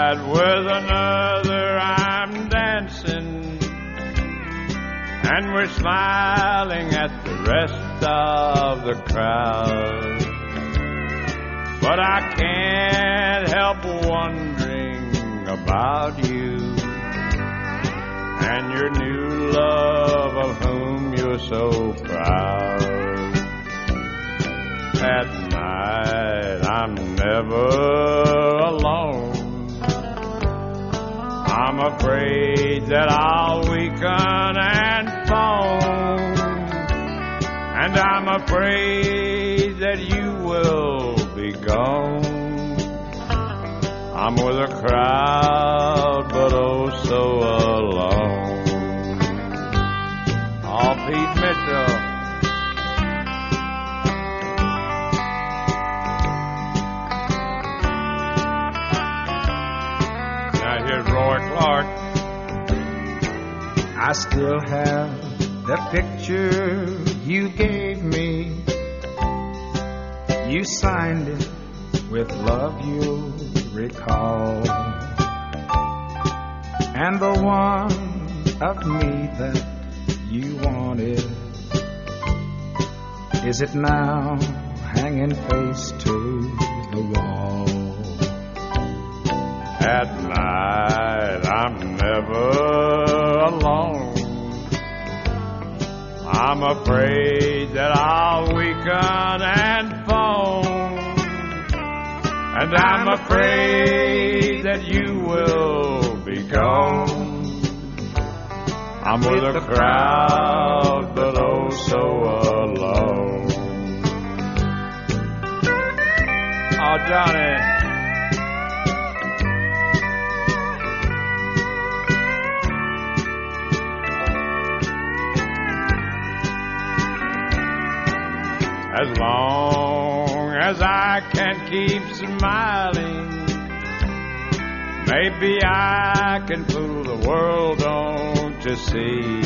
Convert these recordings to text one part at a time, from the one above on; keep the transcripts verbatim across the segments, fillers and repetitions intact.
that with another I'm dancing, and we're smiling at the rest of the crowd. But I can't help wondering about you and your new love of whom you're so proud. At night I'm never alone. I'm afraid that I'll weaken and foam, and I'm afraid that you will be gone. I'm with a crowd, but oh so alone. Oh, Pete Mitchell. Now here's Roy Clark. I still have the picture you gave me. You signed it with love, you'll recall. And the one of me that you wanted, is it now hanging face to the wall? At night I'm never alone. I'm afraid that I'll weaken and foam, and I'm afraid that you will be gone. I'm with a crowd, but oh so alone. Oh, Johnny. As long as I can keep smiling, maybe I can fool the world, don't you see?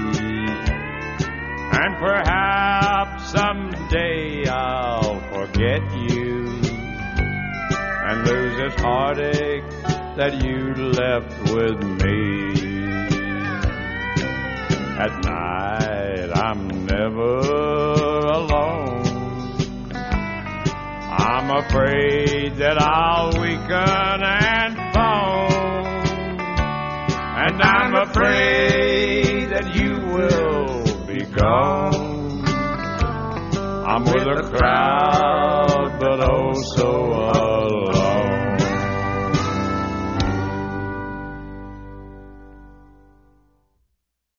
And perhaps someday I'll forget you and lose this heartache that you left with me. At night I'm never alone. I'm afraid that I'll weaken and foam, and I'm afraid that you will be gone. I'm with a crowd, but oh so alone.